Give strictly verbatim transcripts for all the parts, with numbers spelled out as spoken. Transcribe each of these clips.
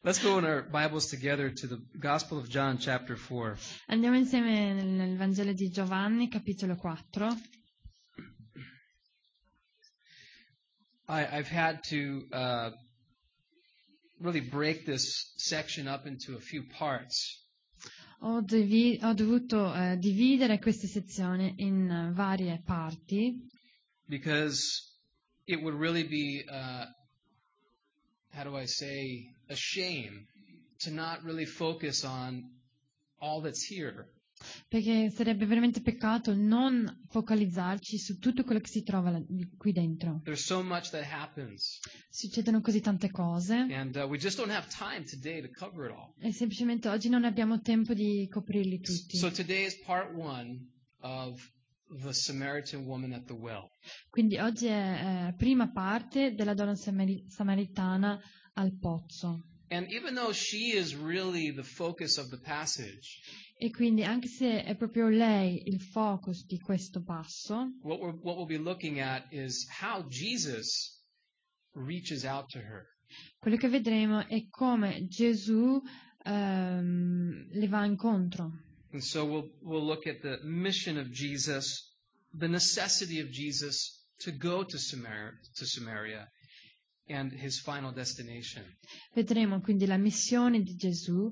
Let's go in our Bibles together to the Gospel of John, chapter four. Andiamo insieme nel, nel Vangelo di Giovanni, capitolo quattro. I, I've had to uh, really break this section up into a few parts Ho, devi- ho dovuto eh, dividere questa sezione in eh, varie parti because it would really be, uh, how do I say, a shame to not really focus on all that's here. perché sarebbe veramente peccato non focalizzarci su tutto quello che si trova là- qui dentro. There's so much that happens, Succedono così tante cose and uh, we just don't have time today to cover it all. e semplicemente oggi non abbiamo tempo di coprirli tutti. So today is part one of the Samaritan woman at the well. Quindi oggi è eh, prima parte della donna samari- samaritana al pozzo. And even though she is really the focus of the passage, E quindi anche se è proprio lei il focus di questo passo, what, we're, what we'll be looking at is how Jesus reaches out to her. quello che vedremo è come Gesù ehm, le va incontro. And so we'll, we'll look at the mission of Jesus, the necessity of Jesus to go to Samaria, to Samaria and his final destination. Vedremo quindi la missione di Gesù,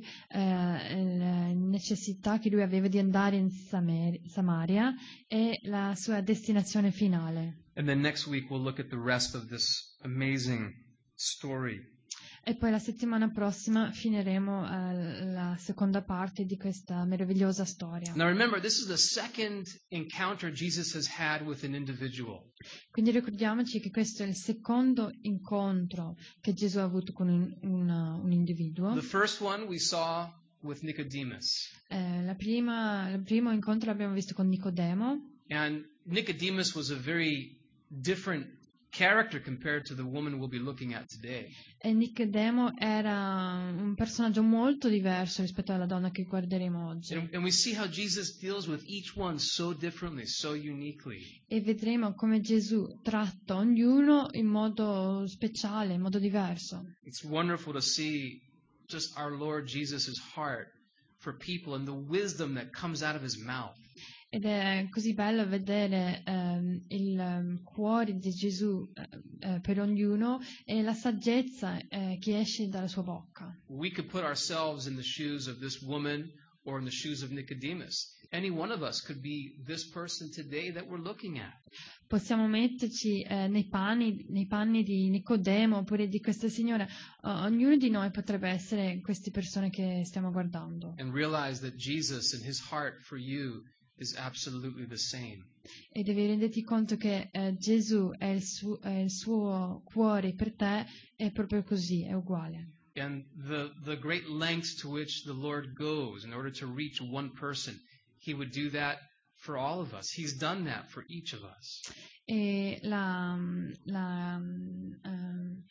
eh, la necessità che lui aveva di andare in Samer- Samaria e la sua destinazione finale. And then next week we'll look at the rest of this amazing story. E poi la settimana prossima finiremo eh, la seconda parte di questa meravigliosa storia. Now remember, this is the second encounter Jesus has had with an individual. Quindi ricordiamoci che questo è il secondo incontro che Gesù ha avuto con un, un, un individuo. The first one we saw with Nicodemus. Eh, la prima, il primo incontro l'abbiamo visto con Nicodemo And Nicodemus was a very different character compared to the woman we'll be looking at today. e Nicodemo era un personaggio molto diverso rispetto alla donna che guarderemo oggi. And, and we see how Jesus deals with each one so differently, so uniquely. E vedremo come Gesù tratta ognuno in modo speciale, in modo diverso. It's wonderful to see just our Lord Jesus' heart for people and the wisdom that comes out of his mouth. Ed è così bello vedere ehm, il ehm, cuore di Gesù eh, eh, per ognuno e la saggezza eh, che esce dalla sua bocca. We could put ourselves in the shoes of this woman or in the shoes of Nicodemus. Any one of us could be this person today that we're looking at. Possiamo metterci eh, nei, panni, nei panni di Nicodemo oppure di questa signora. O- ognuno di noi potrebbe essere queste persone che stiamo guardando. And realize that Jesus and his heart for you is absolutely the same. E devi renderti conto che eh, Gesù è il, suo, è il suo cuore per te, è proprio così, è uguale. And the, the great lengths to which the Lord goes in order to reach one person, he would do that for all of us. He's done that for each of us. E la, la, ehm,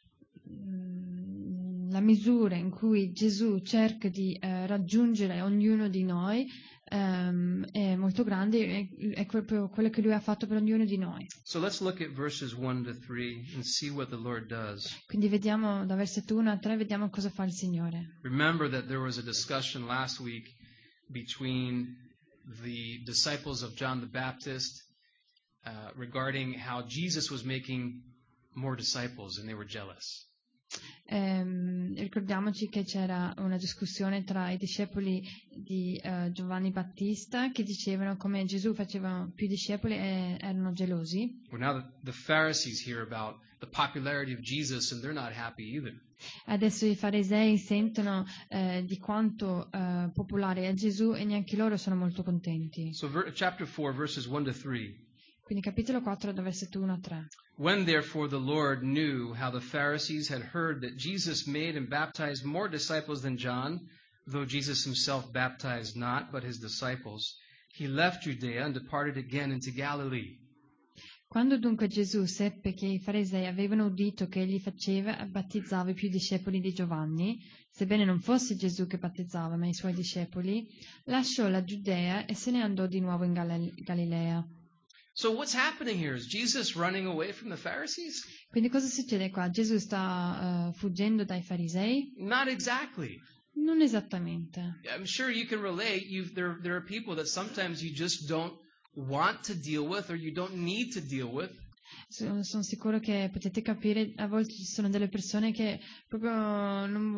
mm, la misura in cui Gesù cerca di eh, raggiungere ognuno di noi ehm, è molto grande, è, è proprio quello che lui ha fatto per ognuno di noi. So let's look at verses one to three and see what the Lord does. Quindi vediamo da versetto uno a tre, vediamo cosa fa il Signore. Remember that there was a discussion last week between the disciples of John the Baptist uh, regarding how Jesus was making more disciples and they were jealous. Ehm, ricordiamoci che c'era una discussione tra i discepoli di eh, Giovanni Battista che dicevano come Gesù faceva più discepoli e erano gelosi. Well, now the, the Pharisees hear about the popularity of Jesus and they're not happy either. Adesso i farisei sentono eh, di quanto eh, popolare è Gesù e neanche loro sono molto contenti. So ver- chapter four, verses one to three. Quindi capitolo quattro da versetto uno a tre. When therefore the Lord knew how the Pharisees had heard that Jesus made and baptized more disciples than John, though Jesus himself baptized not, but his disciples, he left Judea and departed again into Galilee. Quando dunque Gesù seppe che i farisei avevano udito che egli faceva e battezzava i più discepoli di Giovanni, sebbene non fosse Gesù che battezzava ma i suoi discepoli, lasciò la Giudea e se ne andò di nuovo in Gal- Galilea. So what's happening here? Is Jesus running away from the Pharisees? Quindi cosa succede qua? Gesù sta eh, fuggendo dai farisei? Not exactly. Non esattamente. I'm sure you can relate. You've, there, there are people that sometimes you just don't want to deal with or you don't need to deal with. Sono, sono sicuro che potete capire, a volte ci sono delle persone che proprio non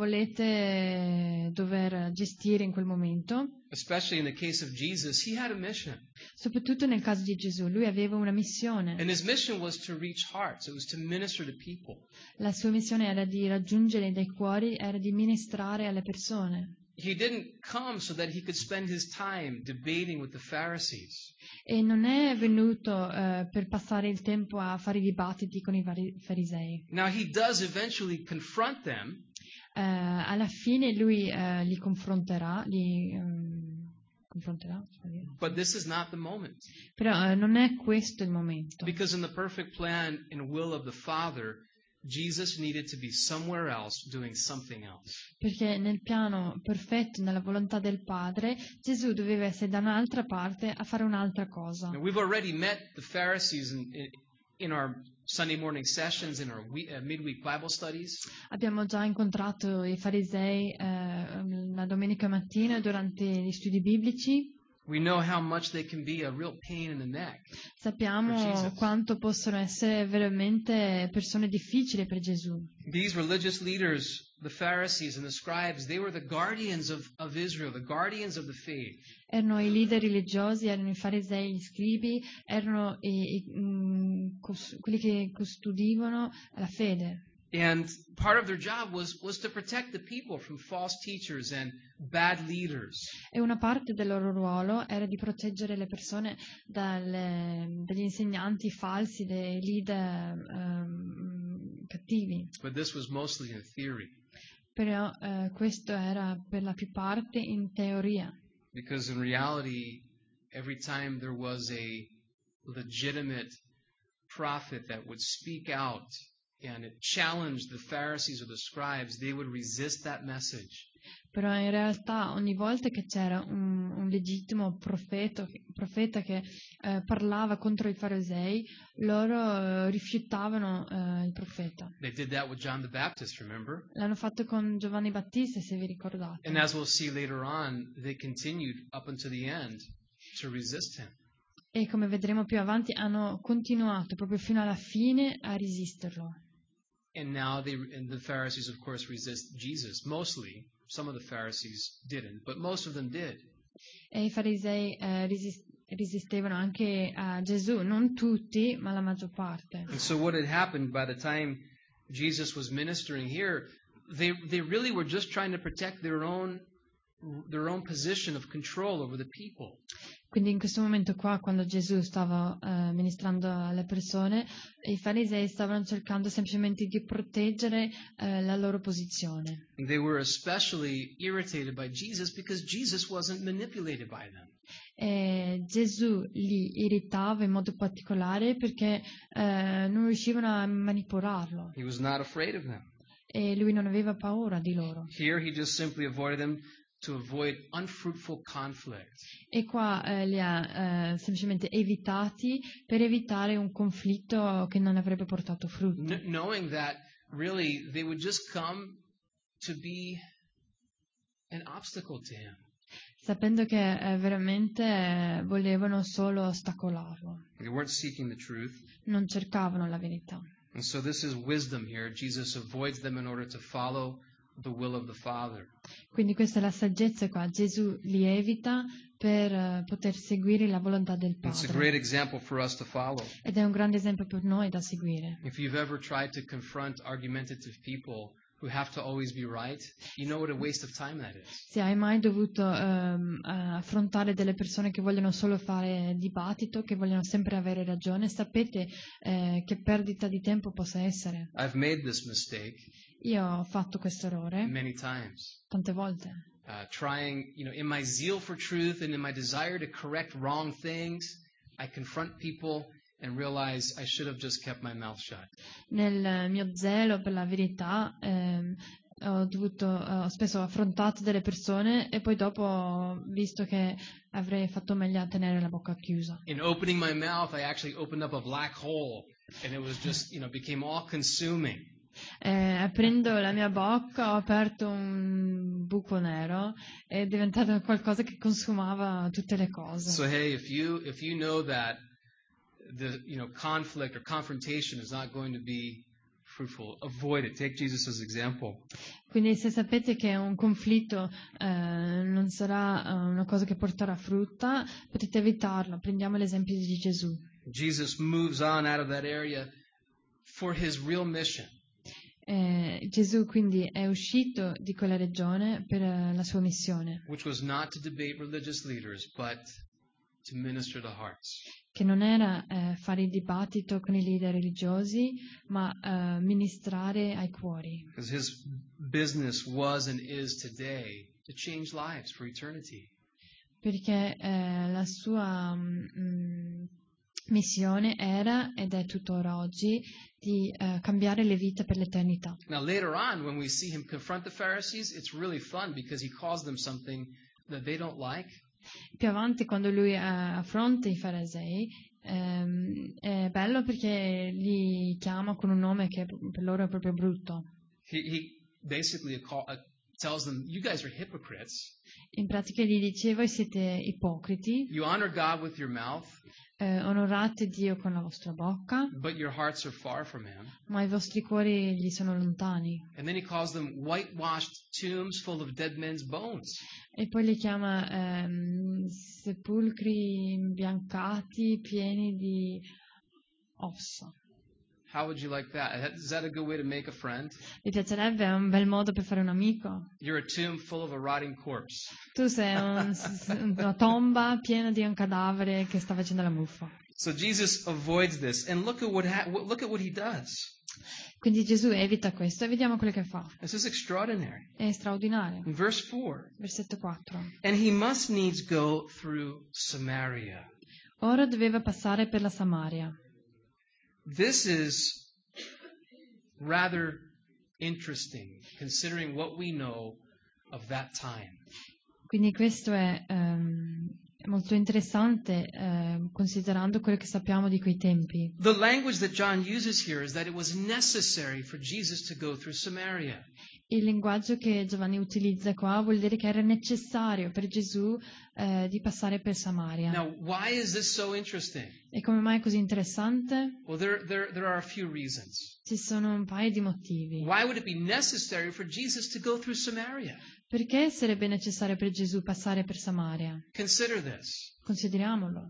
volete dover gestire in quel momento. Especially in the case of Jesus, he had a mission. Soprattutto nel caso di Gesù, lui aveva una missione. And his mission was to reach hearts. It was to minister to people. La sua missione era di raggiungere dei cuori, era di ministrare alle persone. He didn't come so that he could spend his time debating with the Pharisees. E non è venuto eh, per passare il tempo a fare dibattiti con i vari- farisei. Now, he does eventually confront them, Eh, alla fine lui eh, li confronterà, li ehm, confronterà, si può dire? but this is not the moment. Però eh, non è questo il momento. Because in the perfect plan and will of the Father, Jesus needed to be somewhere else doing something else. Perché nel piano perfetto, nella volontà del Padre, Gesù doveva essere da un'altra parte a fare un'altra cosa. Now, we've already met the Pharisees in, in, in our Sunday morning sessions, in our we, uh, midweek Bible studies. Abbiamo già incontrato i farisei eh, la domenica mattina durante gli studi biblici. We know how much they can be a real pain in the neck. For Sappiamo Jesus. quanto possono essere veramente persone difficili per Gesù. These religious leaders, the Pharisees and the scribes, they were the guardians of, of Israel, the guardians of the faith. Erano i leader religiosi, erano i farisei, gli scribi, erano i, i, mm, cos- quelli che custodivano la fede. And part of their job was, was to protect the people from false teachers and bad leaders. E una parte del loro ruolo era di proteggere le persone dalle- dagli insegnanti falsi, dei leader ehm, cattivi. But this was mostly in theory. Però eh, questo era per la più parte in teoria. Because in reality, every time there was a legitimate prophet that would speak out and it challenged the Pharisees or the scribes, they would resist that message. Però in realtà ogni volta che c'era un, un legittimo profeta, profeta che eh, parlava contro i farisei, loro eh, rifiutavano eh, il profeta. They did that with John the Baptist, remember? L'hanno fatto con Giovanni Battista, se vi ricordate. And as we'll see later on, they continued up until the end to resist him. E come vedremo più avanti, hanno continuato proprio fino alla fine a resisterlo. And now they and the Pharisees, of course, resist Jesus. Mostly, some of the Pharisees didn't, but most of them did. E i farisei eh, resis- resistevano anche a Gesù, non tutti, ma la maggior parte. And so what had happened by the time Jesus was ministering here, they they really were just trying to protect their own their own position of control over the people. Quindi in questo momento qua, quando Gesù stava eh, ministrando alle persone, i farisei stavano cercando semplicemente di proteggere eh, la loro posizione. And they were especially irritated by Jesus because Jesus wasn't manipulated by them. E Gesù li irritava in modo particolare perché eh, non riuscivano a manipolarlo He was not afraid of them. e lui non aveva paura di loro. Here he just simply avoided them to avoid unfruitful conflict. E qua eh, li ha eh, semplicemente evitati per evitare un conflitto che non avrebbe portato frutto. N- knowing that really they would just come to be an obstacle to him. Sapendo che eh, veramente eh, volevano solo ostacolarlo, They weren't seeking the truth. non cercavano la verità. And so this is wisdom here. Jesus avoids them in order to follow the will of the Father. Quindi questa è la saggezza qua. Gesù li evita per eh, poter seguire la volontà del It's a Padre. great example for us to follow. Ed è un grande esempio per noi da seguire. If you've ever tried to confront argumentative people who have to always be right, you know what a waste of time that is. Se hai mai dovuto ehm, eh, affrontare delle persone che vogliono solo fare dibattito, che vogliono sempre avere ragione, sapete eh, che perdita di tempo possa essere. I've made this mistake Io ho fatto questo errore many times. tante volte. Uh, trying, you know, in my zeal for truth and in my desire to correct wrong things, I confront people and realize I should have just kept my mouth shut. Nel mio zelo per la verità, ehm, ho dovuto, ho spesso affrontato delle persone e poi dopo ho visto che avrei fatto meglio a tenere la bocca chiusa. In opening my mouth, I actually opened up a black hole, and it was just, you know, became all consuming. Eh, aprendo la mia bocca ho aperto un buco nero e è diventato qualcosa che consumava tutte le cose. So hey, if you if you know that the you know conflict or confrontation is not going to be fruitful, avoid it. Take Jesus as example. Quindi se sapete che un conflitto eh, non sarà eh, una cosa che porterà frutta, potete evitarlo. Prendiamo l'esempio di Gesù. Jesus moves on out of that area for his real mission. Eh, Gesù quindi è uscito di quella regione per eh, la sua missione, Which was not to debate religious leaders, but to minister to hearts. che non era eh, fare il dibattito con i leader religiosi, ma eh, ministrare ai cuori. Because his business was and is today to change lives for eternity. Perché eh, la sua mm, missione era ed è tuttora oggi di eh, cambiare le vite per l'eternità. Now later on, when we see him confront the Pharisees, it's really fun because he calls them something that they don't like. Più avanti, quando lui eh, affronta i farisei, ehm, è bello perché li chiama con un nome che per loro è proprio brutto. He, he basically call, uh, tells them, you guys are hypocrites. In pratica gli dice: voi siete ipocriti, You honor God with your mouth, eh, onorate Dio con la vostra bocca, but your hearts are far from him. ma i vostri cuori gli sono lontani. And then he calls them whitewashed tombs full of dead men's bones. E poi li chiama ehm, sepolcri imbiancati pieni di ossa. How would you like that? Is that a good way to make a friend? Vi piacerebbe? È un bel modo per fare un amico. You're a tomb full of a rotting corpse. Tu sei un, una tomba piena di un cadavere che sta facendo la muffa. So Jesus avoids this, and look at what ha- look at what he does. Quindi Gesù evita questo e vediamo quello che fa. This is extraordinary. È straordinario. In verse four, Versetto quattro. and he must needs go through Samaria. Ora doveva passare per la Samaria. This is rather interesting, considering what we know of that time. Quindi questo è ehm, molto interessante eh, considerando quello che sappiamo di quei tempi. The language that John uses here is that it was necessary for Jesus to go through Samaria. Il linguaggio che Giovanni utilizza qua vuol dire che era necessario per Gesù eh, di passare per Samaria. Now, why is this so interesting? E come mai è così interessante? Well, there, there, there are a few reasons. Ci sono un paio di motivi. Why would it be necessary for Jesus to go through Samaria? Perché sarebbe necessario per Gesù passare per Samaria? Consider this. Consideriamolo.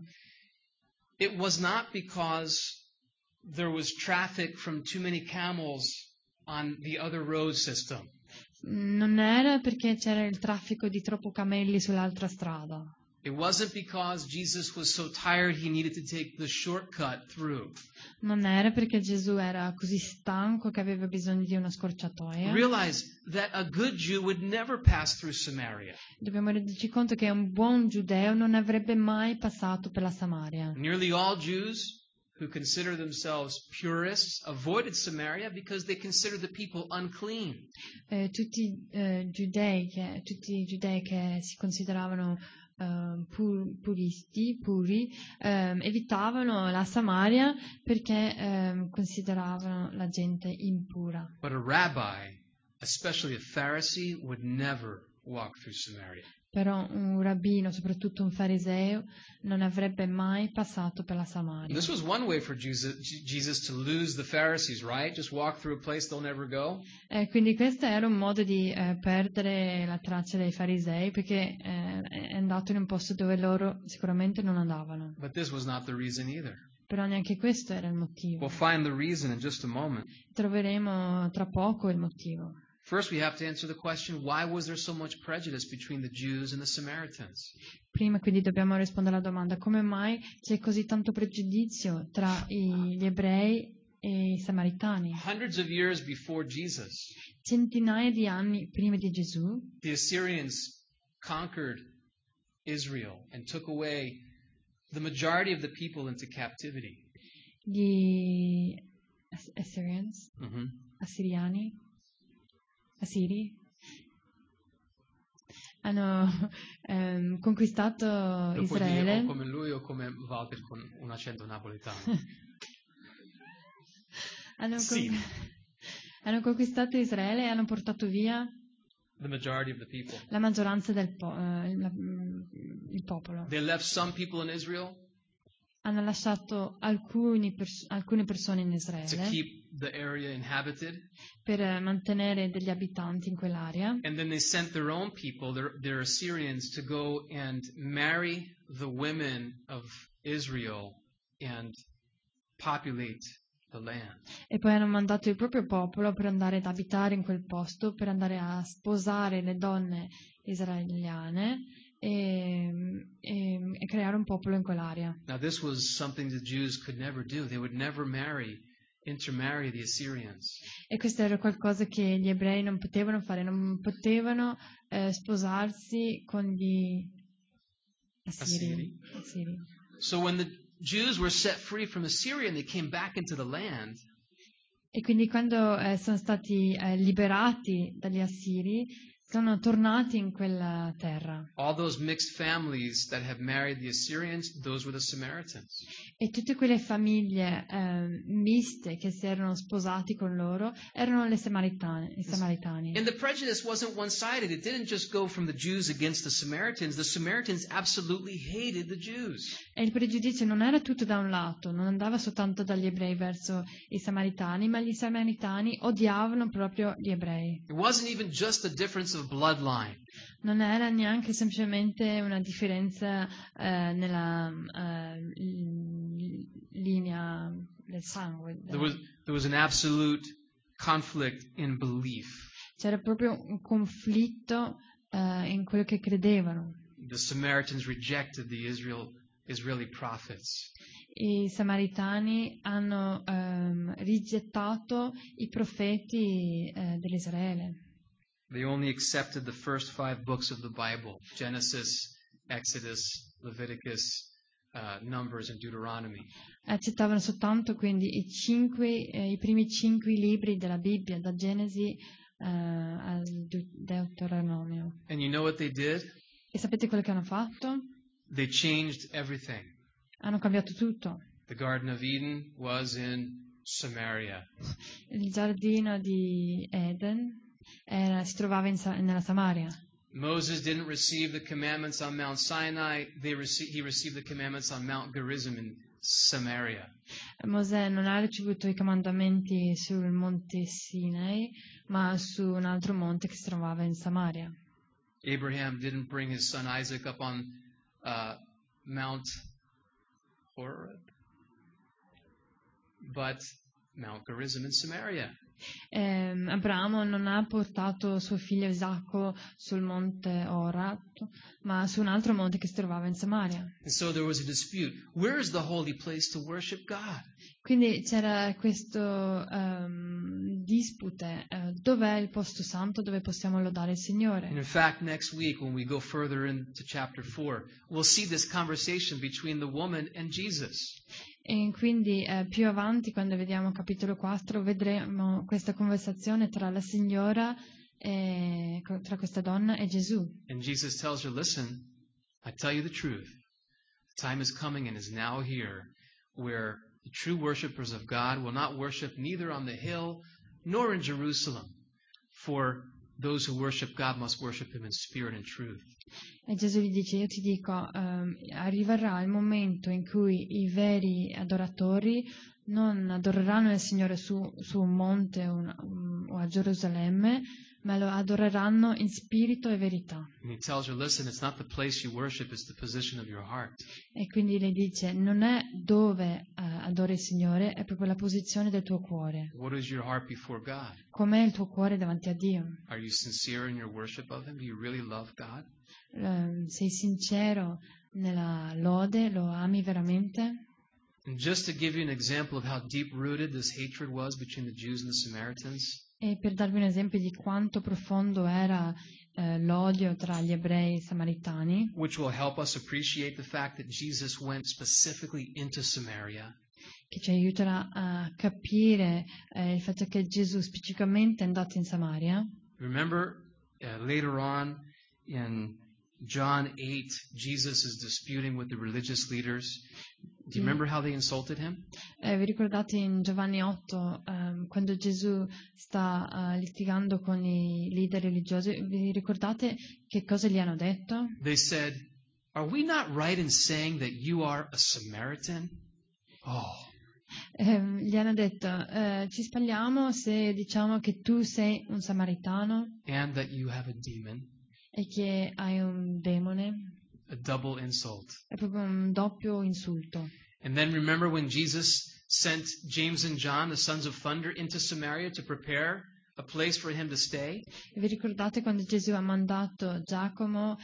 It was not because there was traffic from too many camels on the other road system. Non era perché c'era il traffico di troppo camelli sull'altra strada. It wasn't because Jesus was so tired he needed to take the shortcut through. Non era perché Gesù era così stanco che aveva bisogno di una scorciatoia. Realize that a good Jew would never pass through Samaria. Dobbiamo renderci conto che un buon giudeo non avrebbe mai passato per la Samaria. Nearly all Jews who consider themselves purists avoided Samaria because they considered the people unclean. Eh, tutti, eh, giudei che, tutti i giudei che si consideravano eh, pu- puristi, puri, ehm, evitavano la Samaria perché ehm, consideravano la gente impura. But a rabbi, especially a Pharisee, would never walk through Samaria. Però un rabbino, soprattutto un fariseo, non avrebbe mai passato per la And Samaria. this was one way for Jesus, Jesus to lose the Pharisees, right? Just walk through a place they'll never go. Eh, quindi questo era un modo di eh, perdere la traccia dei farisei, perché eh, è andato in un posto dove loro sicuramente non andavano. But this was not the reason either. Però neanche questo era il motivo. We'll find the reason in just a moment. Troveremo tra poco il motivo. First, we have to answer the question, why was there so much prejudice between the Jews and the Samaritans? Prima quindi dobbiamo rispondere alla domanda: come mai c'è così tanto pregiudizio tra i- gli ebrei e i samaritani? Hundreds of years before Jesus, Centinaia di anni prima di Gesù, the Assyrians conquered Israel and took away the majority of the people into captivity. gli Ass- Assyrians, Mm-hmm. assiriani, Assiri hanno ehm, conquistato Lo puoi dire Israele. o come lui o come Walter con un accento napoletano. hanno, Sì. con- hanno conquistato Israele e hanno portato via The majority of the people. la maggioranza del po- eh, la- mm, il popolo. They left some people in Israel Hanno lasciato alcuni pers- alcune persone in to Israele keep the area inhabited, per eh, mantenere degli abitanti in quell'area, and then they sent their own people, their, their Assyrians, to go and marry the women of Israel and populate the land. e poi hanno mandato il proprio popolo per andare ad abitare in quel posto, per andare a sposare le donne israeliane e, e- e creare un popolo in quell'area. Now, this was something the Jews could never do. They would never marry, intermarry the Assyrians. E questo era qualcosa che gli ebrei non potevano fare, non potevano eh, sposarsi con gli assiri. assiri. So when the Jews were set free from Assyria and they came back into the land, E quindi quando eh, sono stati eh, liberati dagli assiri, sono tornati in quella terra. all those mixed families that had married the Assyrians, those were the Samaritans. E tutte quelle famiglie eh, miste che si erano sposati con loro erano le samaritane, i samaritani. And the prejudice wasn't one-sided. It didn't just go from the Jews against the Samaritans. The Samaritans absolutely hated the Jews. E il pregiudizio non era tutto da un lato, non andava soltanto dagli ebrei verso i samaritani, ma gli samaritani odiavano proprio gli ebrei. It wasn't even just a difference of bloodline. Non era neanche semplicemente una differenza eh, nella eh, l- linea del sangue. There was, there was an absolute conflict in belief. C'era proprio un conflitto eh, in quello che credevano. The Samaritans rejected the Israel, Israeli prophets. I samaritani hanno ehm, rigettato i profeti eh, dell'Israele. They only accepted the first five books of the Bible: Genesis, Exodus, Leviticus, uh, Numbers, and Deuteronomy. Accettavano soltanto quindi i, cinque, eh, i primi cinque libri della Bibbia, da Genesi eh, al De- Deuteronomio. And you know what they did? E sapete quello che hanno fatto? They changed everything. Hanno cambiato tutto. The Garden of Eden was in Samaria. Il giardino di Eden era- si trovava in Sa- nella Samaria. Moses didn't receive the commandments on Mount Sinai. They rece- he received the commandments on Mount Gerizim in Samaria. Mosè non ha ricevuto i comandamenti sul monte Sinai, ma su un altro monte che si trovava in Samaria. Abraham didn't bring his son Isaac up on uh, Mount Horeb, but Mount Gerizim in Samaria. Ehm, Abramo non ha portato suo figlio Isacco sul monte Orat, ma su un altro monte che si trovava in Samaria. And so there was a dispute. Where is the holy place to worship God? Quindi c'era questo ehm, dispute, eh, dov'è il posto santo dove possiamo lodare il And Signore? in fact, next week when we go further into chapter four, we'll see this conversation between the woman and Jesus. E quindi eh, più avanti, quando vediamo capitolo quattro, vedremo questa conversazione tra la signora, e, tra questa donna e Gesù. And Jesus tells her, listen, I tell you the truth. The time is coming and is now here where the true worshipers of God will not worship neither on the hill nor in Jerusalem. For those who worship God must worship Him in spirit and truth. E Gesù gli dice, io ti dico, ehm, arriverà il momento in cui i veri adoratori non adoreranno il Signore su, su un monte o, un- o a Gerusalemme, ma lo adoreranno in spirito e verità. And He tells her, listen, it's not the place you worship, it's the position of your heart. E quindi le dice, non è dove eh, adori il Signore, è proprio la posizione del tuo cuore. What is your heart before God? Com'è il tuo cuore davanti a Dio? Are you sincere in your worship of Him? Do you really love God? Eh, sei sincero nella lode? Lo ami veramente? And just to give you an example of how deep-rooted this hatred was between the Jews and the Samaritans, E per darvi un esempio di quanto profondo era eh, l'odio tra gli ebrei e i samaritani, which will help us appreciate the fact that Jesus went specifically into Samaria, che ci aiuterà a capire eh, il fatto che Gesù specificamente è andato in Samaria, Remember uh, later on in John eight, Jesus is disputing with the religious leaders. Do you remember how they insulted him? Eh, vi ricordate in Giovanni otto, ehm, quando Gesù sta eh, litigando con i leader religiosi, vi ricordate che cosa gli hanno detto? They said, "Are we not right in saying that you are a Samaritan?" Oh, Ehm, gli hanno detto, eh, ci sbagliamo se diciamo che tu sei un samaritano and that you have a demon. e che hai un demone. A double insult. È proprio un doppio insulto. And then remember when Jesus sent James and John, the sons of thunder, into Samaria to prepare a place for him to stay? E vi ricordate quando Gesù ha mandato Giacomo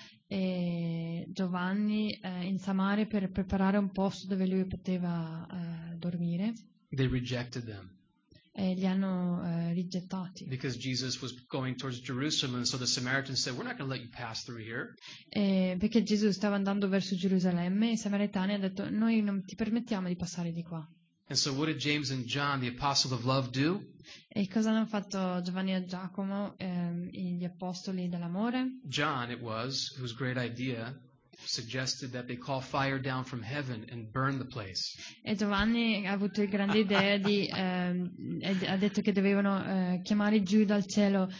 e Giovanni eh, in Samaria per preparare un posto dove lui poteva eh, dormire? They rejected them E li hanno eh, rigettati. because Jesus was going towards Jerusalem, and so the Samaritans said, "We're not going to let you pass through here." E perché Gesù stava andando verso Gerusalemme e i Samaritani hanno detto noi non ti permettiamo di passare di qua. And so what did James and John, the apostle of love, do? E cosa hanno fatto Giovanni e Giacomo, ehm, gli apostoli dell'amore? John, it was, whose great idea suggested that they call fire down from heaven and burn the place. E Giovanni ha avuto il grande idea di, ehm, e ha detto che dovevano eh, chiamare giù dal cielo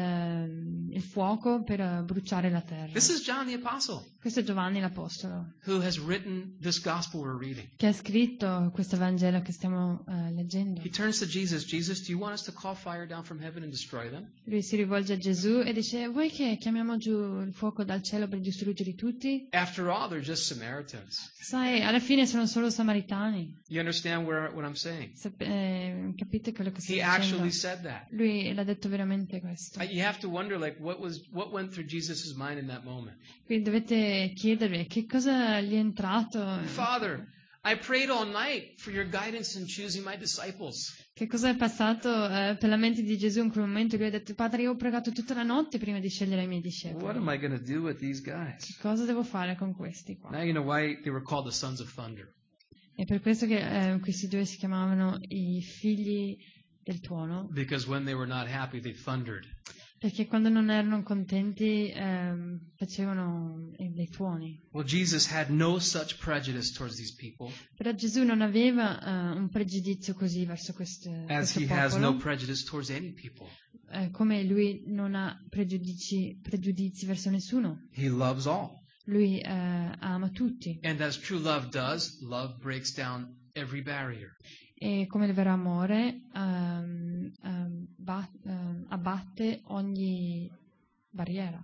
ehm, il fuoco per eh, bruciare la terra. This is John the apostle, Questo è Giovanni l'apostolo, who has written this gospel we're reading. che ha scritto questo Vangelo che stiamo eh, leggendo. He turns to Jesus. Jesus, do you want us to call fire down from heaven and destroy them? Lui si rivolge a Gesù e dice: vuoi che chiamiamo giù il fuoco dal cielo per distruggerli tutti? After all, they're just Samaritans. Sai, alla fine sono solo samaritani. You understand where, what I'm saying? Sap- eh, capite quello che sto He dicendo? actually said that. Lui l'ha detto veramente questo. Uh, You have to wonder, like, what was what went through Jesus' mind in that moment? Quindi dovete chiedervi che cosa gli è entrato, Father, I prayed all night for your guidance in choosing my disciples. che cosa è passato eh, per la mente di Gesù in quel momento. Lui ha detto: Padre, io ho pregato tutta la notte prima di scegliere i miei What discepoli. am I going to do with these guys? Cosa devo fare con questi qua? Now you know why they were called the sons of thunder. È per questo che eh, questi due si chiamavano i figli del tuono, Because when they were not happy, they thundered. perché quando non erano contenti ehm, facevano eh, dei tuoni. Well, Jesus had no such prejudice towards these people Però Gesù non aveva eh, un pregiudizio così verso queste, as questo he has no popolo, prejudice towards any people. eh, come lui non ha pregiudizi, pregiudizi verso nessuno. He loves all. Lui eh, ama tutti And as true love does, love breaks down every barrier. e come il vero amore ehm, ehm, ba- ehm, abbatte ogni barriera.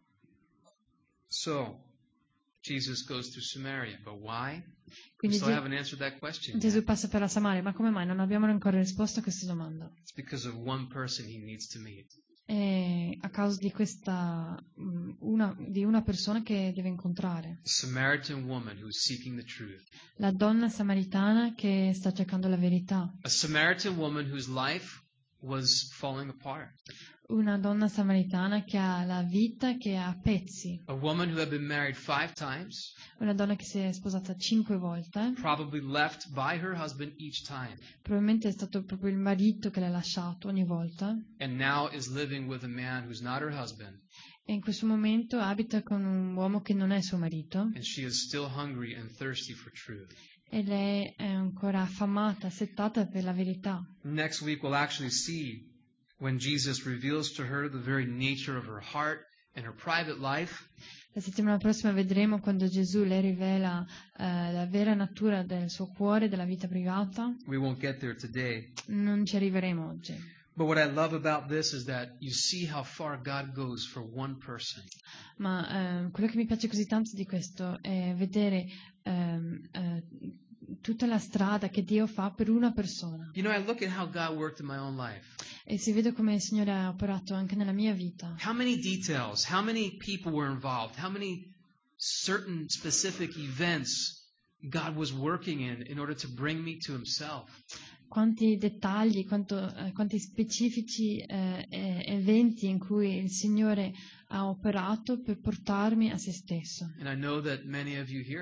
So, Jesus goes through Samaria. But why? We Quindi still Ge- haven't answered that question Gesù yet. passa per la Samaria, ma come mai non abbiamo ancora risposto a questa domanda? It's because of one person he needs to meet. È a causa di questa mm, una, di una persona che deve incontrare, The Samaritan woman who's seeking the truth. la donna samaritana che sta cercando la verità, A Samaritan woman whose life was falling apart. una donna samaritana che ha la vita che è a pezzi, A woman who had been married five times, una donna che si è sposata cinque volte, probably left by her husband each time, probabilmente è stato proprio il marito che l'ha lasciato ogni volta and now is living with a man who's not her husband, e in questo momento abita con un uomo che non è suo marito and she is still hungry and thirsty for truth. e lei è ancora affamata, settata per la verità. Next week, we'll actually see when Jesus reveals to her the very nature of her heart and her private life. La settimana prossima vedremo quando Gesù le rivela eh, la vera natura del suo cuore, della vita privata. We won't get there today. Non ci arriveremo oggi. But what I love about this is that you see how far God goes for one person. Ma eh, quello che mi piace così tanto di questo è vedere ehm, eh, tutta la strada che Dio fa per una persona. You know, I look at how God worked in my own life. E si vede come il Signore ha operato anche nella mia vita. How many details, how many people were involved, how many certain specific events God was working in in order to bring me to Himself. Quanti dettagli, quanto, eh, quanti specifici eh, eh, eventi in cui il Signore ha operato per portarmi a se stesso. And I know that many of you here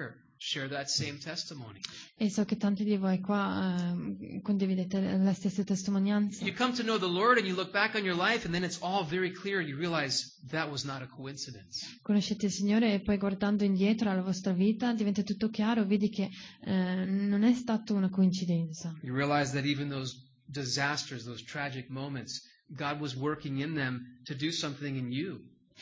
share that same testimony. E so che tanti di voi qua eh, condividete le stesse testimonianze. You come to know the Lord and you look back on your life and then it's all very clear and you realize that was not a coincidence. Conoscete il Signore e poi guardando indietro alla vostra vita diventa tutto chiaro, vedi che eh, non è stata una coincidenza. You realize that even those disasters, those tragic moments, God was working in them to do something in you.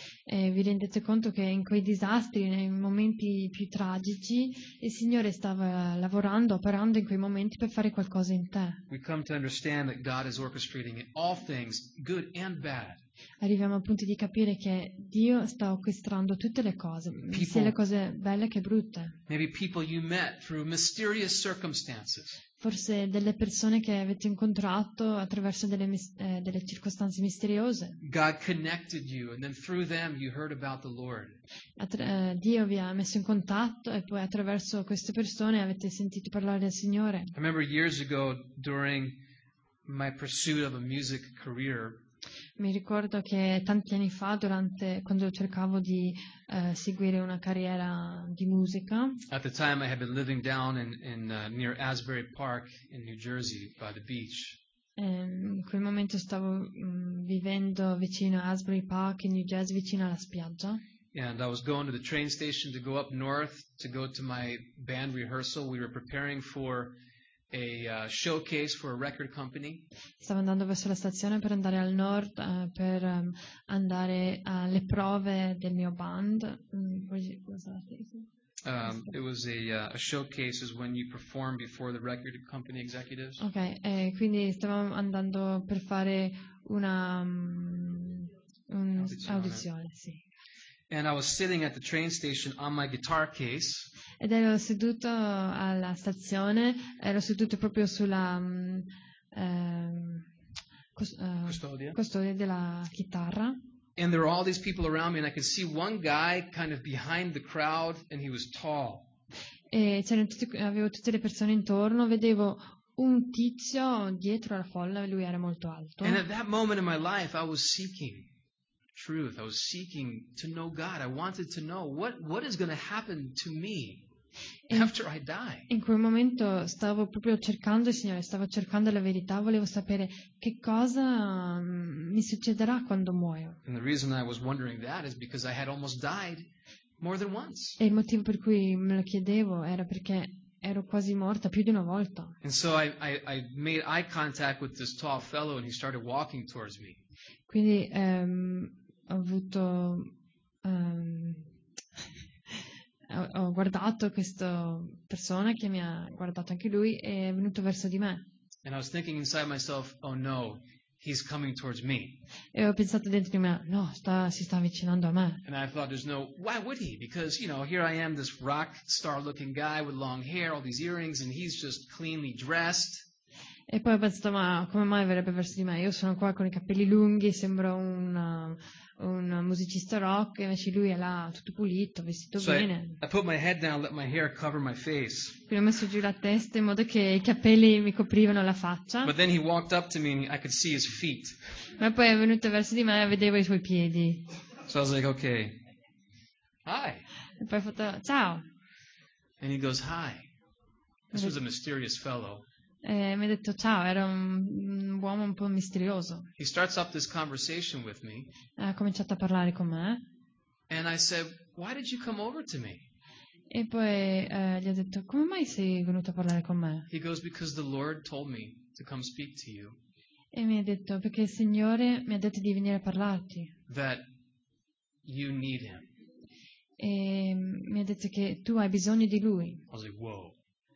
E vi rendete conto che in quei disastri, nei momenti più tragici, il Signore stava lavorando, operando in quei momenti per fare qualcosa in te. We come to understand that God is orchestrating all things, good and bad. Arriviamo al punto di capire che Dio sta orchestrando tutte le cose, People- sia le cose belle che brutte. Maybe people you met through mysterious circumstances. Forse delle persone che avete incontrato attraverso delle, mis- eh, delle circostanze misteriose. God connected you, and then through them you heard about the Lord. Attra- eh, Dio vi ha messo in contatto e poi attraverso queste persone avete sentito parlare del Signore. I remember years ago during my pursuit of a music career, Mi ricordo che tanti anni fa, durante, quando cercavo di eh, seguire una carriera di musica, at the time I had been living down in, in uh, near Asbury Park in New Jersey by the beach. ehm, in quel momento stavo mm, vivendo vicino a Asbury Park in New Jersey, vicino alla spiaggia. And I was going to the train station to go up north to go to my band rehearsal. We were preparing for a uh, showcase for a record company. Stavo andando verso la stazione per andare al nord, eh, per ehm, andare alle prove del mio band. Mm, what was that? Um, it was a, uh, a showcase is when you perform before the record company executives. Ok, eh, quindi stavamo andando per fare una mm, un- Audizione. audizione, sì. And I was sitting at the train station on my guitar case, Ed ero seduto alla stazione, ero seduto proprio sulla mm, ehm, cos- eh, Custodia. custodia della chitarra. and there were all these people around me, and I could see one guy kind of behind the crowd, and he was tall. E c'erano tutti- avevo tutte le persone intorno, vedevo un tizio dietro alla folla, lui era molto alto. And at that moment in my life, I was seeking truth. I was seeking to know God. I wanted to know what, what is going to happen to me In, after I die. in quel momento stavo proprio cercando il Signore, stavo cercando la verità, volevo sapere che cosa mm, mi succederà quando muoio. And the reason I was wondering that is because I had almost died more than once. E il motivo per cui me lo chiedevo era perché ero quasi morta più di una volta. And so I, I, I made eye contact with this tall fellow, and he started walking towards me. Quindi ehm, ho avuto ehm, ho, ho guardato questa persona che mi ha guardato anche lui e è venuto verso di me. And I was thinking inside myself, oh no, he's coming towards me. E ho pensato dentro di me, no, sta, si sta avvicinando a me. And I thought, there's no, why would he? Because, you know, here I am, this rock star looking guy with long hair, all these earrings, and he's just cleanly dressed. E poi ho pensato, ma come mai verrebbe verso di me? Io sono qua con i capelli lunghi, sembro un, un musicista rock, invece lui è là tutto pulito, vestito So I, bene. I put my head down, let my hair cover my face. Quindi ho messo giù la testa in modo che i capelli mi coprivano la faccia. But then he walked up to me and I could see his feet. Ma poi è venuto verso di me e vedevo i suoi piedi. So I was like, okay, hi. E poi ho fatto, ciao. And he goes, hi. This was a mysterious fellow. E mi ha detto ciao, era un, un uomo un po' misterioso. He starts up this conversation with me. Ha cominciato a parlare con me. And I said, why did you come over to me? E poi eh, gli ho detto, come mai sei venuto a parlare con me? He goes, because the Lord told me to come speak to you. E mi ha detto, perché il Signore mi ha detto di venire a parlarti. That you need him. E mi ha detto che tu hai bisogno di Lui. I was like, whoa.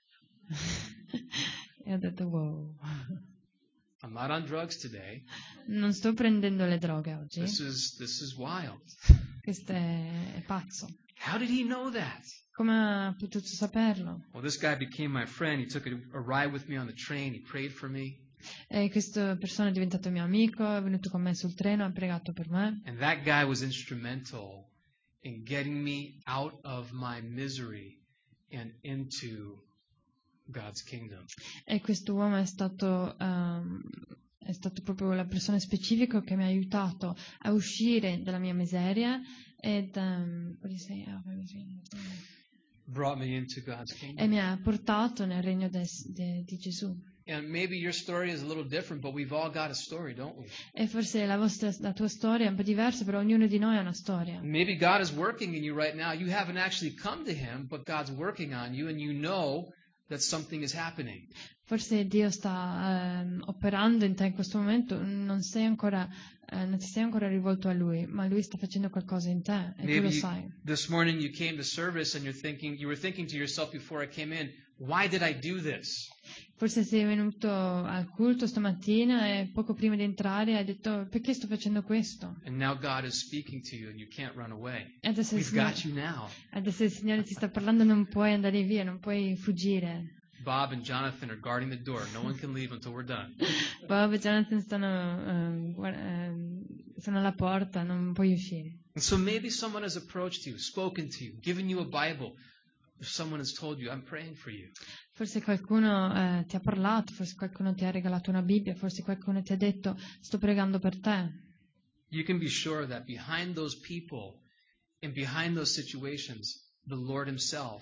E ho detto, wow. I'm not on drugs today. Non sto prendendo le droghe oggi. This is this is wild. Questo è, è pazzo. How did he know that? Come ha potuto saperlo? Well, this guy became my friend. He took a, a ride with me on the train. He prayed for me. E questa persona è diventato mio amico, è venuto con me sul treno, ha pregato per me. And that guy was instrumental in getting me out of my misery and into God's kingdom. E questo uomo è stato, um, è stato proprio la persona specifica che mi ha aiutato a uscire dalla mia miseria ed um, what do you say? brought me into God's e kingdom. mi ha portato nel regno de- de- di Gesù. And maybe your story is a little different, but we've all got a story, don't we? E forse la, vostra, la tua storia è un po' diversa, però ognuno di noi ha una storia. Maybe God is working in you right now. You haven't actually come to Him, but God's working on you, and you know that something is happening. Forse Dio sta ehm, operando in te in questo momento, non sei ancora, eh, non ti sei ancora rivolto a Lui, ma Lui sta facendo qualcosa in te e tu Maybe lo you- sai. this morning you came to service and you're thinking, you were thinking to yourself before I came in, why did I do this? Forse sei venuto al culto stamattina e poco prima di entrare hai detto perché sto facendo questo? And now God is speaking to you and you can't run away. E adesso il, We've Signore, got you now. adesso il Signore ti sta parlando, non puoi andare via, non puoi fuggire. Bob and Jonathan are guarding the door. No one can leave until we're done. Bob e Jonathan stanno, ehm, guar- ehm, sono alla porta, non puoi uscire. And so maybe someone has approached you, spoken to you, given you a Bible. If someone has told you, I'm praying for you. Forse qualcuno eh, ti ha parlato, forse qualcuno ti ha regalato una Bibbia, forse qualcuno ti ha detto sto pregando per te. You can be sure that behind those people and behind those situations, the Lord Himself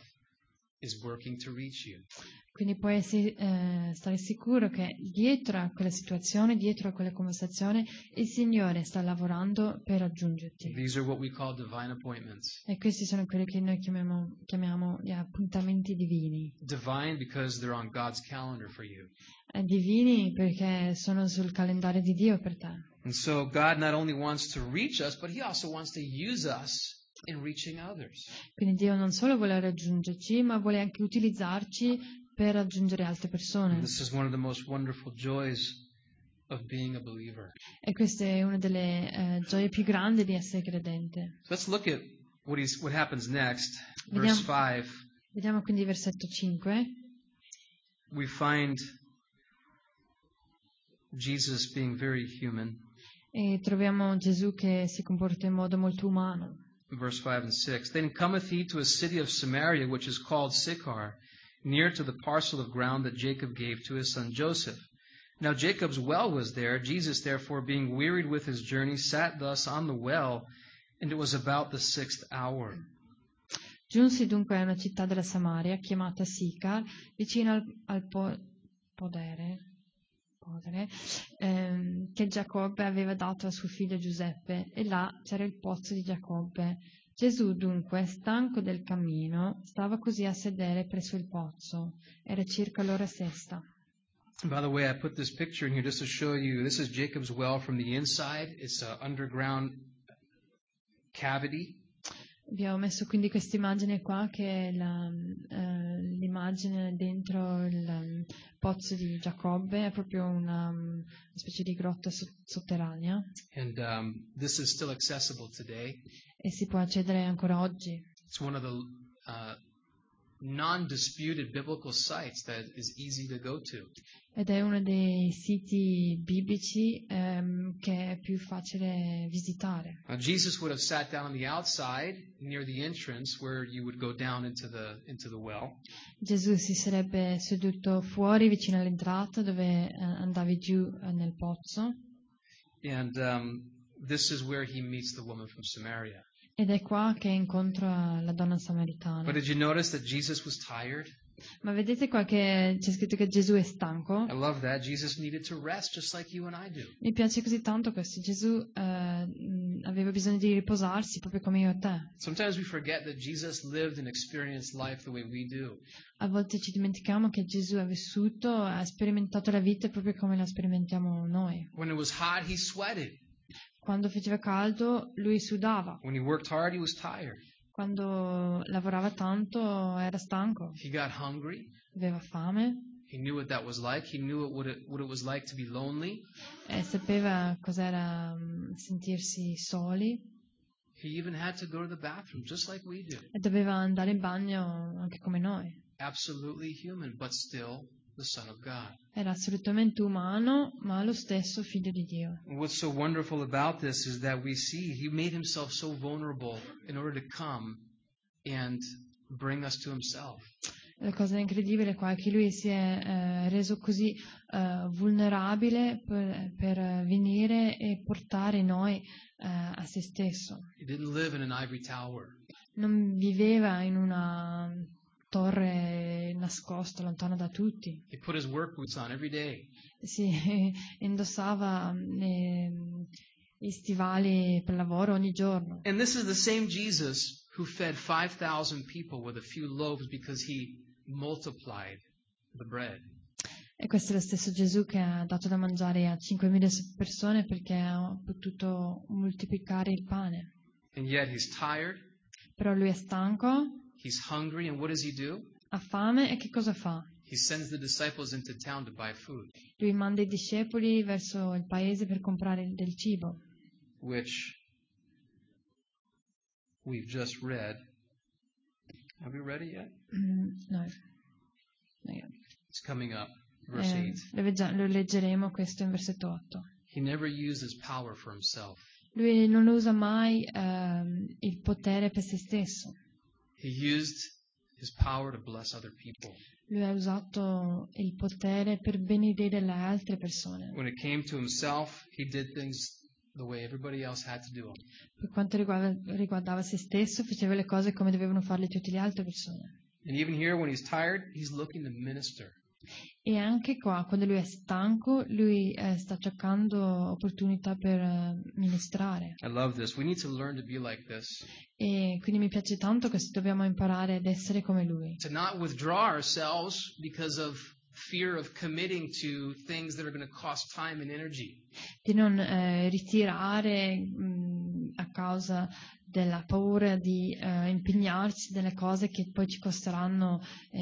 is working to reach you. Quindi puoi essi- eh, stare sicuro che dietro a quella situazione, dietro a quella conversazione, il Signore sta lavorando per raggiungerti. These are what we call divine appointments. E questi sono quelli che noi chiamiamo, chiamiamo gli appuntamenti divini. Divine because they're on God's calendar for you. Eh, divini perché sono sul calendario di Dio per te. And so God not only wants to reach us, but He also wants to use us in reaching others. Quindi Dio non solo vuole raggiungerci, ma vuole anche utilizzarci per raggiungere altre And persone. this is one of the most wonderful joys of being a believer. E questa è una delle eh, gioie più grandi di essere credente. So let's look at what he's what happens next. Vediamo, Verse five. vediamo quindi versetto cinque. We find Jesus being very human. E troviamo Gesù che si comporta in modo molto umano. Verse five and six. Then cometh he to a city of Samaria, which is called Sychar, near to the parcel of ground that Jacob gave to his son Joseph. Now Jacob's well was there. Jesus, therefore, being wearied with his journey, sat thus on the well, and it was about the sixth hour. Giunsi dunque a una città della Samaria, chiamata Sicar, vicino al, al po- podere, podere ehm, che Giacobbe aveva dato a suo figlio Giuseppe, e là c'era il pozzo di Giacobbe. Gesù dunque, stanco del cammino, stava così a sedere presso il pozzo. Era circa l'ora sesta. By the way, I put this picture in here just to show you. This is Jacob's well from the inside. It's an underground cavity. Vi ho messo quindi questa immagine qua, che è la, eh, l'immagine dentro il um, pozzo di Giacobbe, è proprio una, um, una specie di grotta so- sotterranea, And um, this is still accessible today. e si può accedere ancora oggi. It's one of the uh, non-disputed biblical sites that is easy to go to. Ed è uno dei siti biblici ehm, che è più facile visitare. Now, Jesus would have sat down on the outside near the entrance where you would go down into the into the well. Gesù si sarebbe seduto fuori vicino all'entrata dove eh, andavi giù eh, nel pozzo, And um, this is where he meets the woman from Samaria. ed è qua che incontra la donna samaritana. But did you notice that Jesus was tired? Ma vedete qua che c'è scritto che Gesù è stanco? I love that. Jesus needed to rest just like you and I do. Mi piace così tanto questo. Gesù eh, mh, aveva bisogno di riposarsi proprio come io e te. Sometimes we forget that Jesus lived and experienced life the way we do. A volte ci dimentichiamo che Gesù ha vissuto, ha sperimentato la vita proprio come la sperimentiamo noi. When it was hot, he sweated. Quando faceva caldo lui sudava, When he worked hard, he was tired. quando lavorava tanto era stanco, He got hungry. aveva fame He knew what that was like. He knew what it, what it was like to be lonely. e sapeva cos'era mh, sentirsi soli, He even had to go to the bathroom just like we do. e doveva andare in bagno anche come noi. Absolutely human, but still the Son of God. Era assolutamente umano, ma lo stesso figlio di Dio. And what's so wonderful about this is that we see he made himself so vulnerable in order to come and bring us to himself. La cosa incredibile qua è che lui si è eh, reso così eh, vulnerabile per, per venire e portare noi eh, a se stesso. He didn't live in an ivory tower. non viveva in una torre nascosta, lontano da tutti. He put his work boots on every day. Si indossava eh, gli stivali per lavoro ogni giorno. And this is the same Jesus who fed five thousand people with a few loaves because he multiplied the bread. E questo è lo stesso Gesù che ha dato da mangiare a cinquemila persone perché ha potuto moltiplicare il pane. And yet he's tired, Però lui è stanco, he's hungry, and what does he do? ha fame e che cosa fa? He sends the disciples into town to buy food, Lui manda i discepoli verso il paese per comprare del cibo, which we've just read. Have we read it yet? Mm, no, no, io. It's coming up, verse Eh, eight. lo, veggia- lo leggeremo questo in versetto otto. He never used his power for himself. Lui non usa mai ehm, il potere per se stesso. He used his power to bless other people. Lui ha usato il potere per benedire le altre persone. When it came to himself, he did things the way everybody else had to do them. Per quanto riguarda, riguardava se stesso, faceva le cose come dovevano farle tutte le altre persone. And even here, when he's tired, he's looking to minister. E anche qua, quando lui è stanco, lui eh, sta cercando opportunità per eh, ministrare. I love this. We need to learn to be like this. E quindi mi piace tanto che dobbiamo imparare ad essere come lui. To not withdraw ourselves because of fear of committing to things that are going to cost time and energy. Di non eh, ritirare mh, a causa della paura di eh, impegnarci delle cose che poi ci costeranno eh,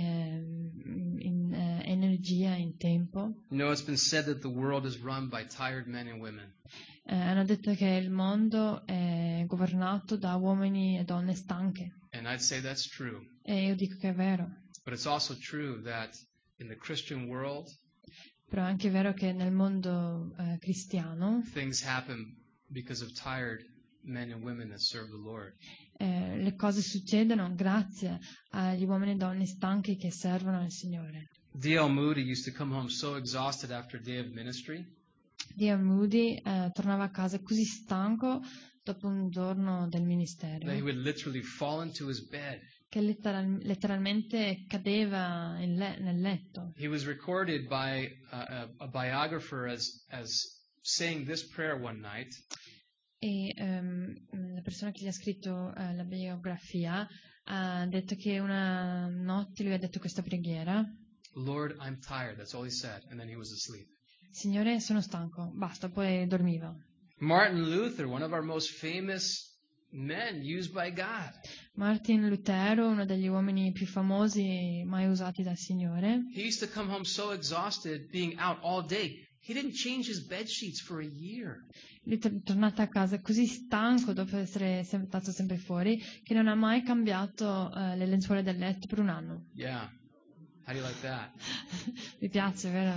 in eh, energia, in tempo. You know, it's been said that the world is run by tired men and women. Eh, hanno detto che il mondo è governato da uomini e donne stanche. And I'd say that's true. E io dico che è vero. But it's also true that in the Christian world, Però è anche vero che nel mondo eh, cristiano things happen because of tired men and women that serve the Lord. eh, le cose succedono grazie agli uomini e donne stanchi che servono il Signore. D L Moody used to come home so exhausted after a day of ministry D L Moody eh, tornava a casa così stanco dopo un giorno del that he ministero would literally fall into his bed. che letteral- letteralmente cadeva in le- nel letto. He was recorded by a, a, a biographer as, as saying this prayer one night. E ehm, la persona che gli ha scritto eh, la biografia ha detto che una notte lui ha detto questa preghiera: Lord, I'm tired. That's all he said. And then he was asleep. Signore, sono stanco, basta, poi dormiva. Martin Luther, one of our most famous men used by God. Martin Lutero, uno degli uomini più famosi mai usati dal Signore, He used to come home so exhausted being out all day. He didn't change his bed sheets for a year. lui è tornato a casa così stanco dopo essere sem- stato sempre fuori che non ha mai cambiato eh, le lenzuola del letto per un anno. Yeah. How do you like that? Mi piace, vero?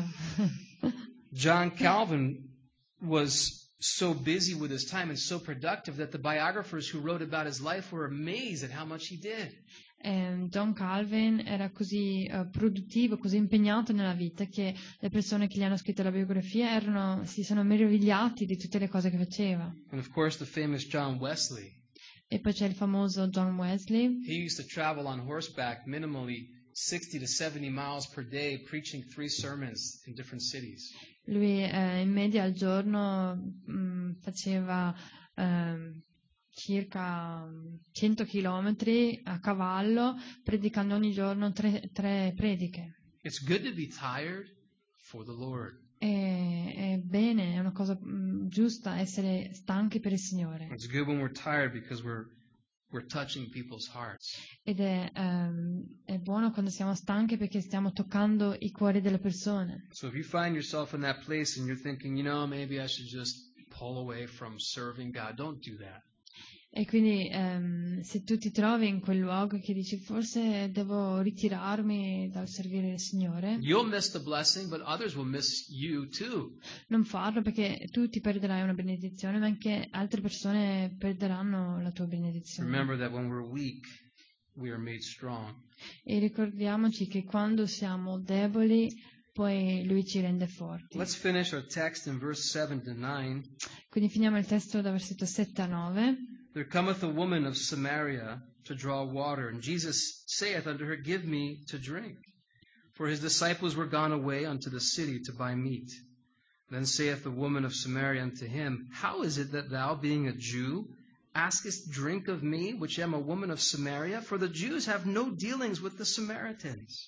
John Calvin was so busy with his time and so productive that the biographers who wrote about his life were amazed at how much he did. Eh, John Calvin era così eh, produttivo, così impegnato nella vita che le persone che gli hanno scritto la biografia erano, si sono meravigliati di tutte le cose che faceva. And of course, the famous John Wesley. E poi c'è il famoso John Wesley. He used to travel on horseback minimally sixty to seventy miles per day, preaching three sermons in different cities. Lui eh, in media al giorno mh, faceva ehm, circa cento chilometri a cavallo, predicando ogni giorno tre, tre prediche. It's good to be tired for the Lord. E, è bene, è una cosa mh, giusta essere stanchi per il Signore. It's good when we're tired because we're we're touching people's hearts. Ed è, ehm, è buono quando siamo stanchi perché stiamo toccando i cuori delle persone. So if you find yourself in that place and you're thinking, you know, maybe I should just pull away from serving God, don't do that. E quindi ehm, se tu ti trovi in quel luogo che dici forse devo ritirarmi dal servire il Signore, You'll miss the blessing, but others will miss you too. non farlo perché tu ti perderai una benedizione, ma anche altre persone perderanno la tua benedizione. Remember that when we're weak, we are made strong. E ricordiamoci che quando siamo deboli, poi Lui ci rende forti. Let's finish our text in verse seven to nine. Quindi finiamo il testo da versetto sette a nove. There cometh a woman of Samaria to draw water, and Jesus saith unto her, Give me to drink. For his disciples were gone away unto the city to buy meat. Then saith the woman of Samaria unto him, How is it that thou, being a Jew, askest drink of me, which am a woman of Samaria? For the Jews have no dealings with the Samaritans.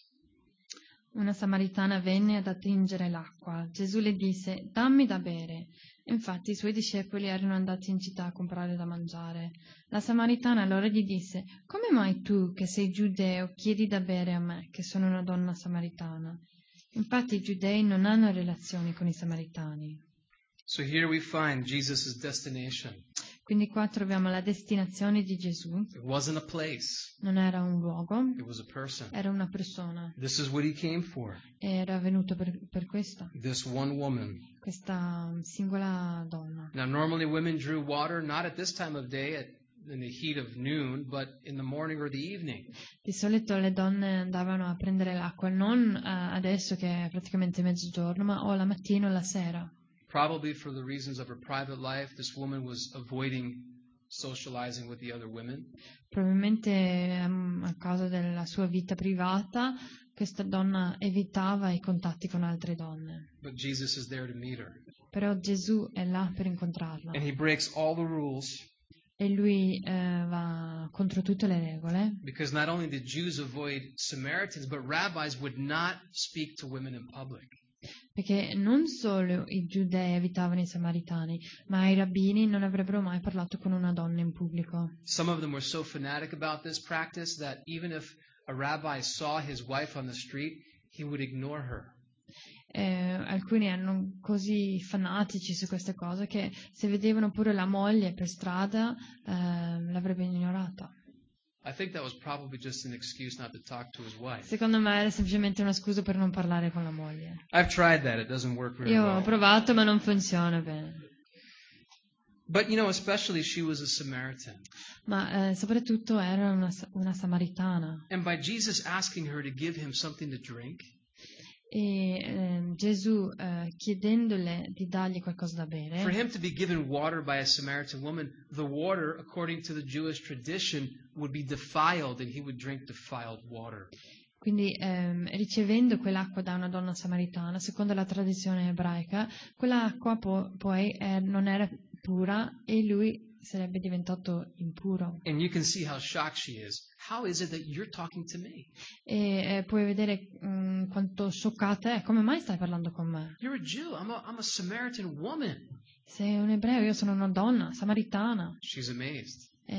Una samaritana venne ad attingere l'acqua. Gesù le disse, dammi da bere. Infatti i suoi discepoli erano andati in città a comprare da mangiare. La samaritana allora gli disse, come mai tu, che sei giudeo, chiedi da bere a me, che sono una donna samaritana? Infatti i giudei non hanno relazioni con i samaritani. So here we find Jesus' destination. Quindi qua troviamo la destinazione di Gesù. It wasn't a place. Non era un luogo, It was a person. era una persona. This is what he came for. E era venuto per, per questa, This one woman. questa singola donna. Now, normally women drew water not at this time of day, at, in the heat of noon, but in the morning or the evening. Di solito le donne andavano a prendere l'acqua non eh, adesso che è praticamente mezzogiorno, ma o la mattina o la sera. Probably for the reasons of her private life, this woman was avoiding socializing with the other women. Probabilmente ehm, a causa della sua vita privata, questa donna evitava i contatti con altre donne. But Jesus is there to meet her. Però Gesù è là per incontrarla. And he breaks all the rules, E lui eh, va contro tutte le regole, because not only did Jews avoid Samaritans, but rabbis would not speak to women in public. perché non solo i giudei evitavano i samaritani, ma i rabbini non avrebbero mai parlato con una donna in pubblico. Some of them were so fanatic about this practice that even if a rabbi saw his wife on the street, he would ignore her. Eh, alcuni erano così fanatici su queste cose che se vedevano pure la moglie per strada eh, l'avrebbe ignorata. I think that was probably just an excuse not to talk to his wife. Secondo me era semplicemente una scusa per non parlare con la moglie. I've tried that. It doesn't work very Io ho well. provato ma non funziona bene. But, you know, especially she was a Samaritan. Ma eh, soprattutto era una, una samaritana. And by Jesus asking her to give him something to drink, E eh, Gesù eh, chiedendole di dargli qualcosa da bere, for him to be given water by a Samaritan woman, the water, according to the Jewish tradition, would be defiled and he would drink defiled water. quindi ehm, ricevendo quell'acqua da una donna samaritana, secondo la tradizione ebraica, quell'acqua po- poi eh, non era pura e lui sarebbe diventato impuro. And you can see how shocked she is. How is it that you're talking to me? E eh, puoi vedere mh, quanto scioccata è, come mai stai parlando con me? You're a Jew. I'm a, I'm a Samaritan woman. Sei un ebreo, io sono una donna samaritana. She's amazed. È,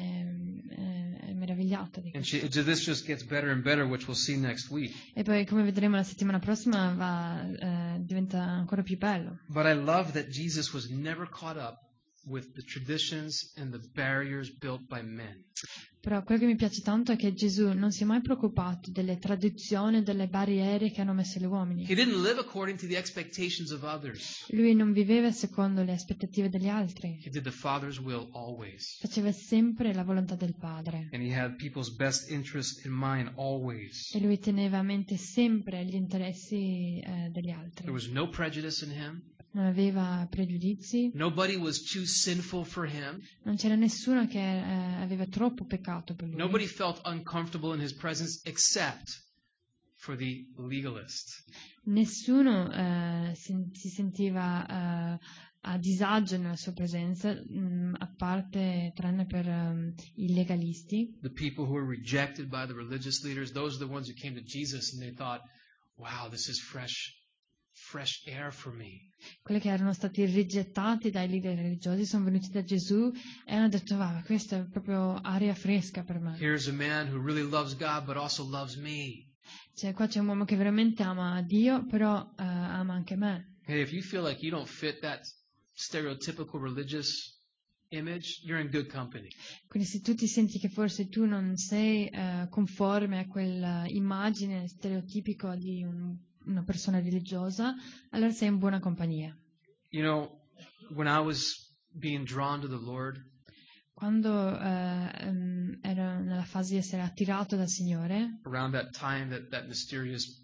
è- è meravigliata di And questo. she, this just gets better and better, which we'll see next week. E poi, come vedremo la settimana prossima, va, eh, diventa ancora più bello. But I love that Jesus was never caught up with the traditions and the barriers built by men. Però quello che mi piace tanto è che Gesù non si è mai preoccupato delle tradizioni e delle barriere che hanno messo gli uomini. He didn't live according to the expectations of others. Lui non viveva secondo le aspettative degli altri. He did the Father's will always. Faceva sempre la volontà del Padre. And he had people's best interest in mind always. E lui teneva a mente sempre gli interessi eh, degli altri. There was no prejudice in him. Non aveva pregiudizi. Nobody was too sinful for him. Non c'era nessuno che eh, aveva troppo peccato per lui. Nobody felt uncomfortable in his presence except for the legalist. Nessuno eh, si, si sentiva eh, a disagio nella sua presenza, mh, a parte tranne per um, i legalisti. The people who were rejected by the religious leaders, those are the ones who came to Jesus and they thought, wow, this is fresh, fresh air for me. Quelli che erano stati rigettati dai leader religiosi sono venuti da Gesù e hanno detto, va, questa è proprio aria fresca per me. Here's a man who really loves God but also loves me. Cioè, qua c'è un uomo che veramente ama Dio, però eh, ama anche me. Hey, if you feel like you don't fit that stereotypical religious image, you're in good company. Quindi se tu ti senti che forse tu non sei eh, conforme a quell'immagine stereotipico di un, una persona religiosa, allora sei in buona compagnia. You know, when I was being drawn to the Lord, Quando eh, um, ero nella fase di essere attirato dal Signore, around that time that that mysterious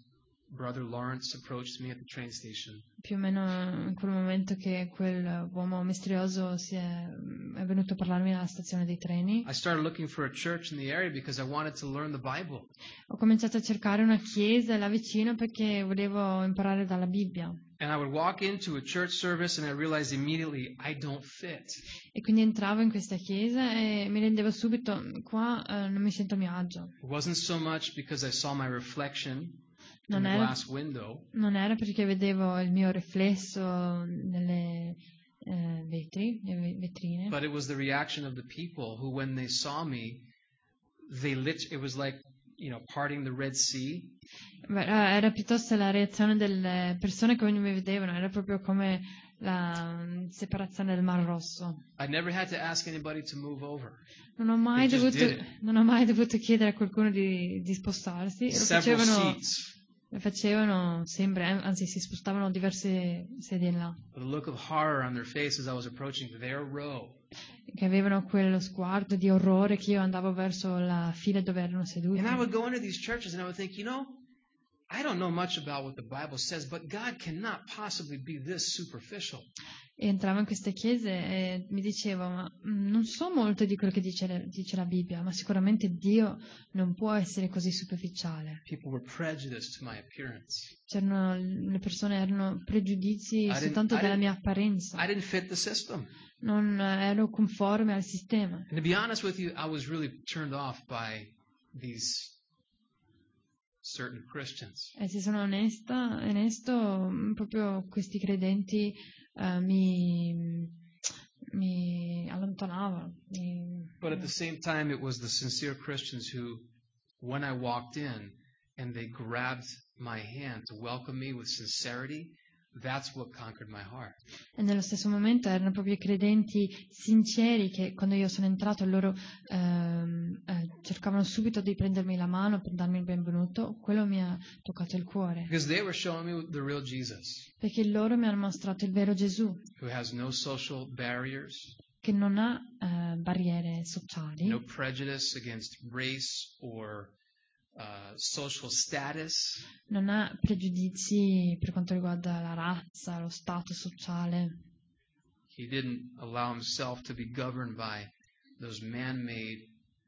Brother Lawrence approached me at the train station. Più o meno in quel momento che quell'uomo misterioso si è, è venuto a parlarmi alla stazione dei treni, I started looking for a church in the area because I wanted to learn the Bible. ho cominciato a cercare una chiesa là vicino perché volevo imparare dalla Bibbia. And I would walk into a church service and I realized immediately I don't fit. E quindi entravo in questa chiesa e mi rendevo subito, qua eh, non mi sento a mio agio. It wasn't so much because I saw my reflection in Non the era, glass window. non era perché vedevo il mio riflesso nelle eh, vetri, nelle vetrine, But it was the reaction of the people who, when they saw me, they lit. It was like, you know, parting the Red Sea. Beh, era era piuttosto la reazione delle persone che mi vedevano, era proprio come la mm, separazione del Mar Rosso. I never had to ask anybody to move over. Non ho mai, They just dovuto, did it. non ho mai dovuto chiedere a qualcuno di, di spostarsi, lo Several facevano, seats. lo facevano sempre, eh, anzi si spostavano diverse sedie là, With a look of horror on their face as I was approaching their row. che avevano quello sguardo di orrore che io andavo verso la fila dove erano seduti. And I would go into these churches and I would think, you know, I don't know much about what the Bible says, but God cannot possibly be this superficial. E entravo in queste chiese e mi dicevo, ma mm, non so molto di quello che dice, dice la Bibbia, ma sicuramente Dio non può essere così superficiale. People were prejudiced to my appearance. C'erano, le persone erano pregiudizi I didn't- soltanto I dalla didn't- mia apparenza, I didn't fit the system. non ero conforme al sistema. And to be honest with you, I was really turned off by these certain Christians. E se sono onesta, onesto, mm, proprio questi credenti eh, mi, mi allontanavano. mi- But at the same time, it was the sincere Christians who, when I walked in and they grabbed my hand to welcome me with sincerity, that's what conquered my heart. E nello stesso momento erano proprio i credenti sinceri che quando io sono entrato loro ehm, eh, cercavano subito di prendermi la mano per darmi il benvenuto. Quello mi ha toccato il cuore, Because they were showing me the real Jesus, perché loro mi hanno mostrato il vero Gesù, who has no social barriers, che non ha eh, barriere sociali, no prejudice against race or uh, social status. non ha pregiudizi per quanto riguarda la razza, lo stato sociale. He didn't allow himself to be governed by those man-made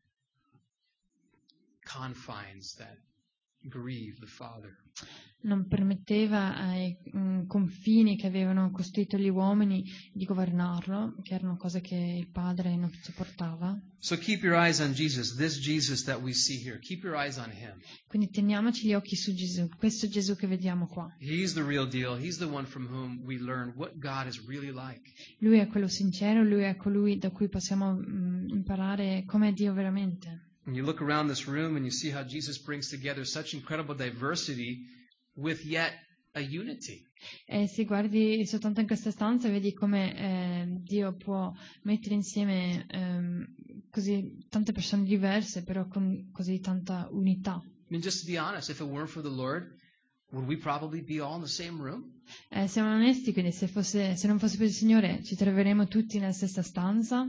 confines that grieve the Father. Non permetteva ai mm, confini che avevano costruito gli uomini di governarlo, che erano cose che il padre non sopportava. So keep your eyes on Jesus, this Jesus that we see here. Keep your eyes on him. Quindi teniamoci gli occhi su Gesù, questo Gesù che vediamo qua. He's the real deal. He's the one from whom we learn what God is really like. Lui è quello sincero, lui è colui da cui possiamo mm, imparare come è Dio veramente. And you look around this room and you see how Jesus brings together such incredible diversity with yet a unity. E se guardi soltanto in questa stanza vedi come eh, Dio può mettere insieme ehm, così tante persone diverse, però con così tanta unità. I mean, just to be honest, if it weren't for the Lord, would we probably be all in the same room? Eh, siamo onesti, quindi se, fosse, se non fosse per il Signore ci troveremo tutti nella stessa stanza?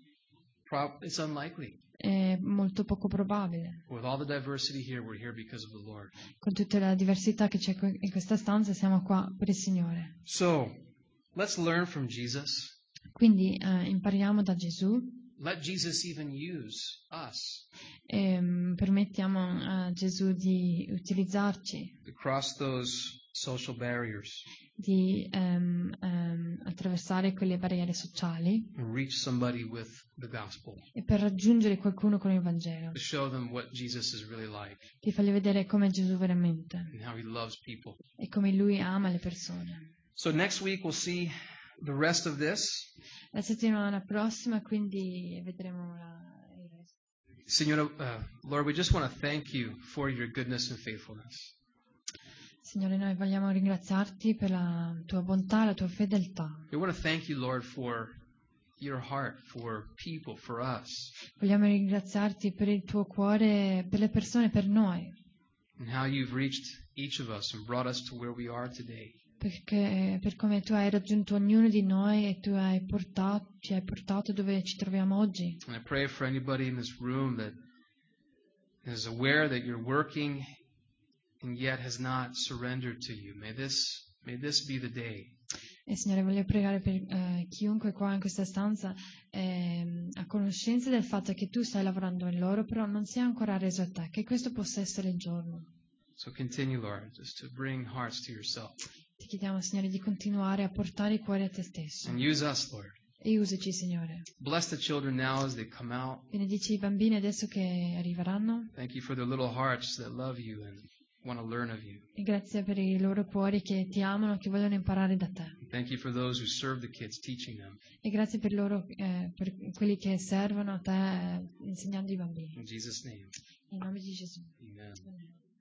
Prob- it's unlikely. È molto poco probabile. With all the diversity here, we're here because of the Lord. Con tutta la diversità che c'è in questa stanza siamo qua per il Signore. So, let's learn from Jesus. Quindi eh, impariamo da Gesù Let Jesus even use us e mm, permettiamo a Gesù di utilizzarci, to cross those social barriers di ehm, ehm, attraversare quelle barriere sociali and reach somebody with the gospel, e per raggiungere qualcuno con il Vangelo, to show them what Jesus is really like di fargli vedere come è Gesù veramente and how he loves people. e come Lui ama le persone. So next week we'll see the rest of this. La settimana prossima quindi vedremo la, il resto. Signore, uh, Lord, we just want to thank you for your goodness and faithfulness. Signore, noi vogliamo ringraziarti per la tua bontà, la tua fedeltà. We want to thank you, Lord, for your heart, for people, for us, Vogliamo ringraziarti per il tuo cuore, per le persone, per noi, and how you've reached each of us and brought us to where we are today. perché per come tu hai raggiunto ognuno di noi e tu hai portato, ci hai portato dove ci troviamo oggi. And I pray for anybody in this room that is aware that you're working and yet has not surrendered to you. May this, may this be the day. E Signore, voglio pregare per eh, chiunque qua in questa stanza è a conoscenza del fatto che tu stai lavorando in loro, però non si è ancora reso a te, che questo possa essere il giorno. So continue, Lord, just to bring hearts to yourself. Ti chiediamo, Signore, di continuare a portare i cuori a te stesso. And use us, Lord. E usaci, Signore. Bless the children now as they come out. Benedici i bambini adesso che arriveranno. Thank you for their little hearts that love you and want to learn of you. E grazie per i loro cuori che ti amano, che vogliono imparare da te. Thank you for those who serve the kids, teaching them. E grazie per loro, eh, per quelli che servono a te, eh, insegnando i bambini. In Jesus' name, In nome di Gesù. amen. Amen.